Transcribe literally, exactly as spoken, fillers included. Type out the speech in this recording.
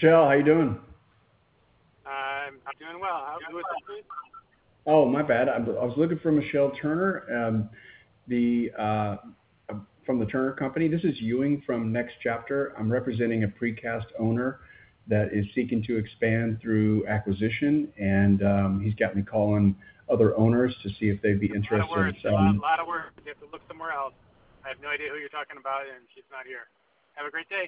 Michelle, how you doing? I'm doing well. How, who is this, please? Oh, my bad. I, I was looking for Michelle Turner, um, the uh, from the Turner Company. This is Ewing from Next Chapter. I'm representing a precast owner that is seeking to expand through acquisition, and um, he's got me calling other owners to see if they'd be A lot of interested in words. A lot, selling. lot of words. You have to look somewhere else. I have no idea who you're talking about, and she's not here. Have a great day.